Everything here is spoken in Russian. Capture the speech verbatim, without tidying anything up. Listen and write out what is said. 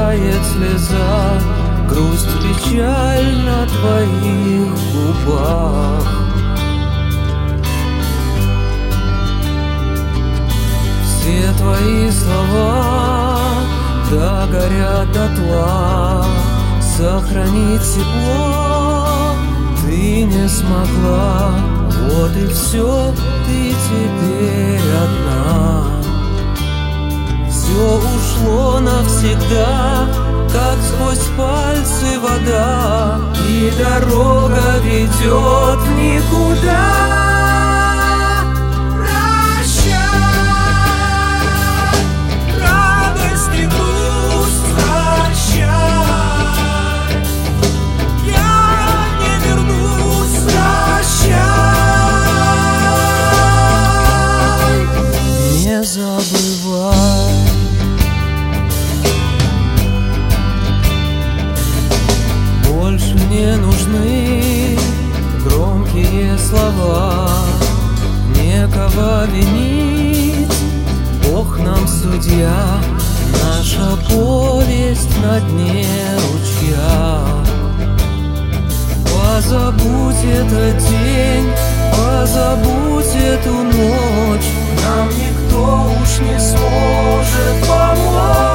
тает слеза, грусть, печаль на твоих губах. Все твои слова догорят дотла, сохранить тепло ты не смогла. Вот и все, ты теперь одна. Все ушло навсегда, как сквозь пальцы вода, и дорога ведет в никуда. Забывай. Больше не нужны громкие слова, некого винить, Бог нам судья. Наша повесть на дне ручья. Позабудь этот день, позабудь эту ночь, нам никто уж не сможет помочь.